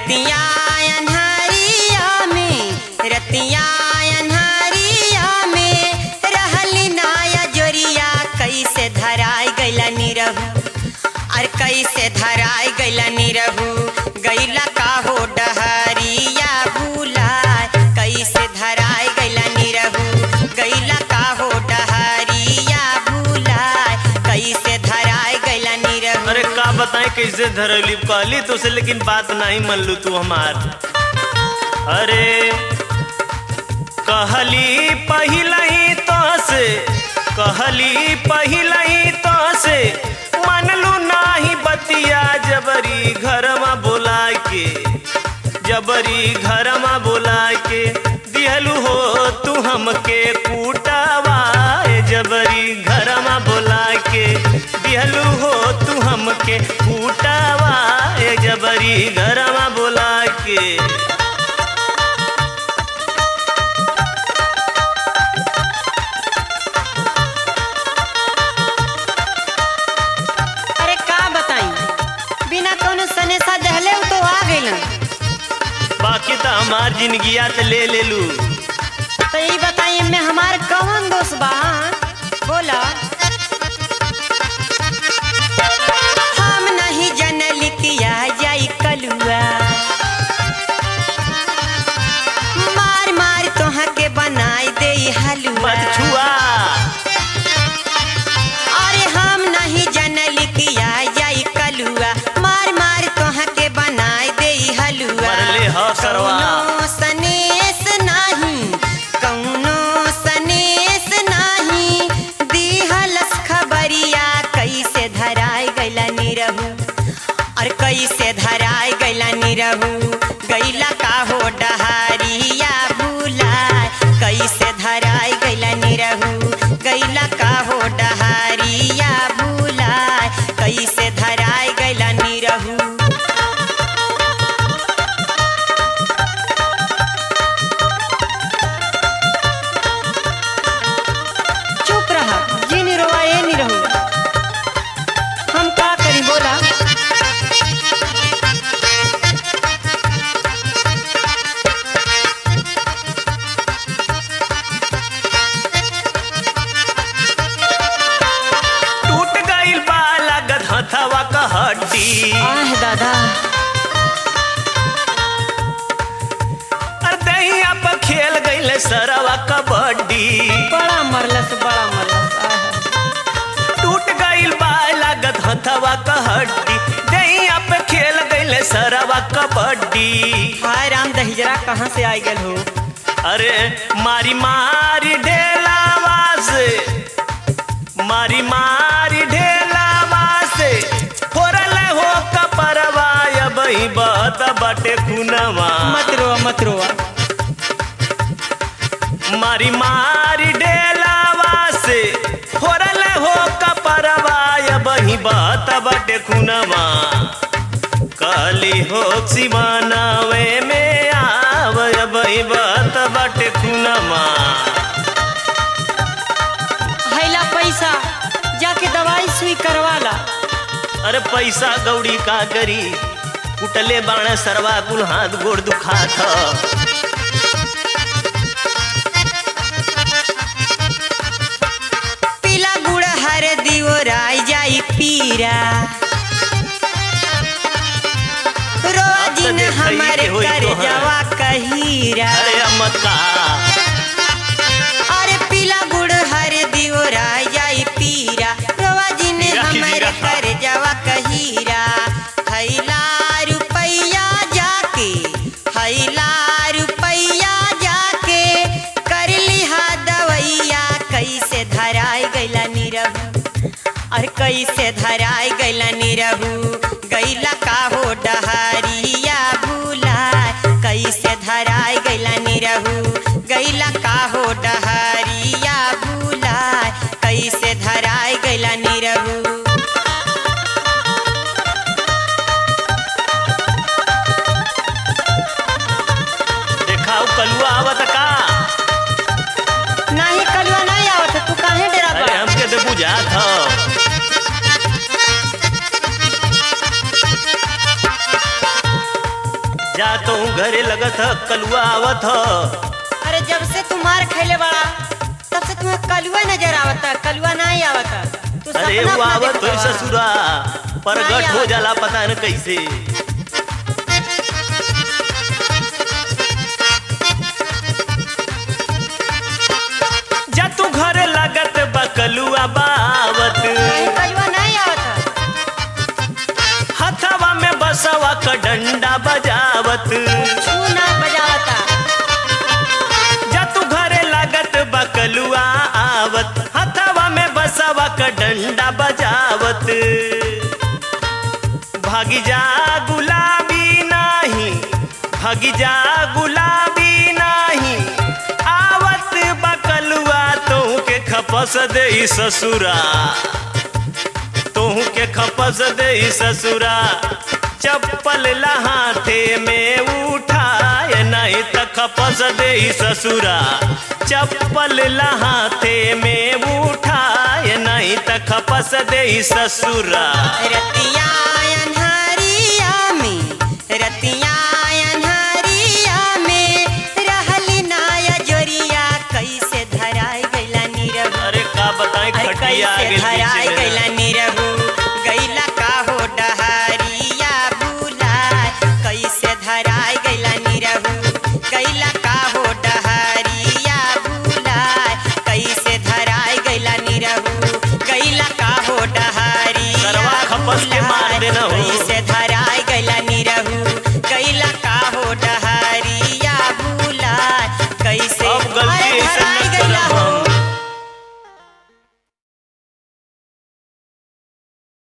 रतिया अन्हारिया में रतिया अन्हारिया में रहली नाया जोरिया कैसे धराई गैला निरहू और कैसे धराई गैला निरहू गैला का हो डहरिया भूलाए कैसे धराई गैला निरहू गैला का हो डहरिया भूलाए कैसे धराई गैला निरहू। अरे का बताएं कैसे धरली कहली तो से लेकिन बात नहीं मान लू तू हमार। अरे कहली पहिला ही तो से कहली पहिला ही तो से मानलू नाही बतिया जबरी घरमा बोला के जबरी घरमा बोला के दिहलू हो तू हमके कूटावा जबरी घरमा बोला के दिहलू हो तू हमके कूटावा जबरी घरमा बोला के। अरे का बताई बिना कौनो सनेसा दहले तो आ गइल बाकी तो हमार जिंदगिया तो ले ले लू। तो यही बताइए मैं हमार कौन दोस्त बा बोला। हम नहीं जनल किया जाई कलुआ मार मार तोहा के बनाई दे हलुआ। मत छुआ अरे हम नहीं जनल किया जाई कलुआ मार मार तोहा के बनाई दे हलुआ। मरले हो करवा कौनो सनेस नहीं कौनो सनेस नहीं दिहलस खबरिया कैसे धराई गैला निरहू और कैसे धराई गैला निरहू गैला का हो डहरिया भूलाए कैसे धराई गैला निरहू गैला का हो डहरिया भूलाए कैसे धराई गैला निरहू। चुप रहा जी नहीं रोवा ये नहीं रहू हम का करी बोला। टूट गइल बाला गधथवा का हड्डी आह दादा अरे दहिया पर खेल गइल सरवा कबड्डी बड़ा मरलस आह। टूट गइल बाला गधथवा का हड्डी दहिया पे खेल गइल सरवा कबड्डी। हाय राम दहिजरा कहाँ से आई गल हो। अरे मारी मारी ढेलावा से मारी मारी ढेलावा से फोरल हो कपरवा बही बहत बटे खुनवा। मत रोवा मारी मारी ढेलावा से फोरल हो कपरवा बही बहत बटे खुनवा। काली हो सिमानावे में आव बही बहत बटे खुनवा। हैला पैसा जाके दवाई सुई करवाला। अरे पैसा गौड़ी का करी कुटले बाण सरवा कुल हाथ गोड़ दुखात ह। पीला गुड़ हर दियो राई जाई पीरा रोजिन हमारे कर जवा कहीरा। अरे मत का अरे पीला गुड़ हर दियो राई जाई पीरा रोजिन हमारे कर जवा कहीरा। हैला रुपैया जाके हैला रुपैया जाके कर लिहा दवैया कैसे धराई गैला निरहू और कैसे धराई गैला निरहू गैला का हो डहरिया भूलाए कैसे धराई गैला निरहू गैला का हो डहरिया भूलाए कैसे धराई गैला निरहू। देखाऊ कलुआ आवत का नहीं कलुआ नहीं आवत तू काहे डरा। अरे हमके तो बुझात ह। जा घरे लगत ह कलुआ आवत ह। अरे जब से तू मार खैले बड़ा तब से तुम्हें कलुआ नजर आवता, कलुआ नहीं आवता। तू अरे सपना वो अपना आवत देखत हो बा। ससुरा प्रगट नहीं हो आवत। जाला पता न कैसे। जा तू घरे लगत बा कलुआ बावत, नहीं कलुआ नहीं आवता। हथवा में बसवा क डंडा बजावत। छू ना बजावता। जा तू घरे लागत बा कलुआ आवत, हथवा में बसवा क डंडा बजावत। भागी जा गुलाबी नाही, भागी जा गुलाबी नाही, आवत बा कलुआ तोहू के खपस दे ससुरा, तोहू के खपस दे ससुरा। चप्पल लहाथे में उठाए नहीं त खपस दे ससुरा, चप्पल लहाथे में उठाए नहीं त खपस दे ससुरा। रतिया अन्हारिया में, रतिया अन्हारिया में रहली नाया जोरिया कैसे धराई गइला नीरव। अरे का बताएं अरे खटिया कैसे गेल धराई पीछे गइला में। नीरव, गइला का हो डहारिया बुलाए, कैसे धराई गइला नीरव, गइला का हो डहारिया बुलाए, कैसे धराई गइला नीरव, गइला का हो डहारिया सरवा खपस के मार देना हो।